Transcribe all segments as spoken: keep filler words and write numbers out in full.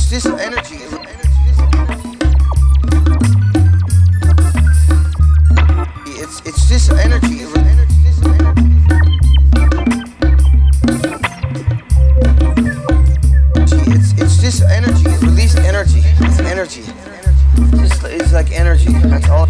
this energy. It's it's this energy. It's it's this energy. Released energy. It's energy. It's just it's like energy. That's all.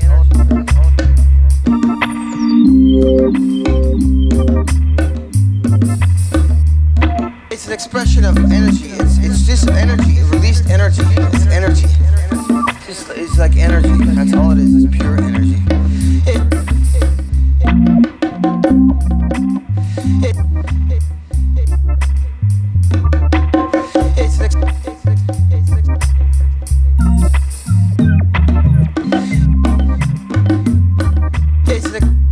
It's an expression of energy. It's it's just energy, released energy. It's energy. It's just it's like energy. That's all it is. It's pure energy. It, it, it, it's an ex- it's an ex- it's an ex-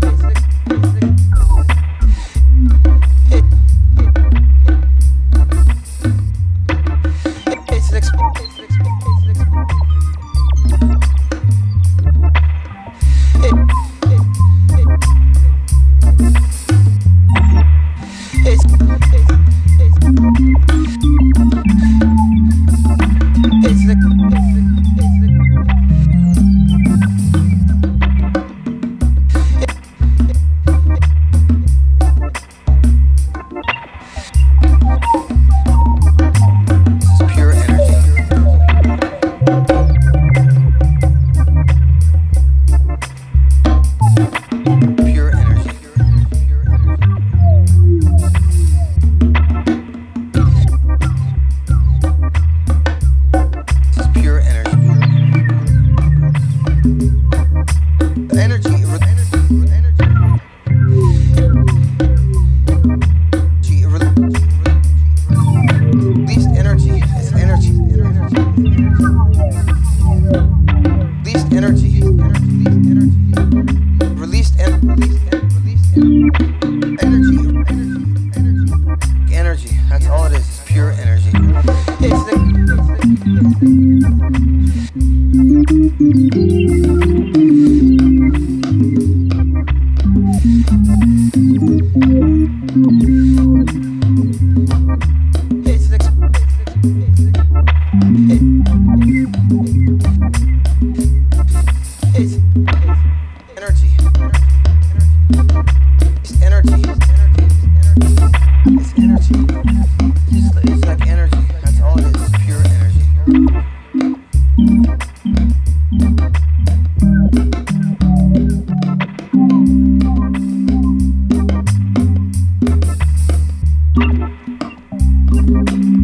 Thank you.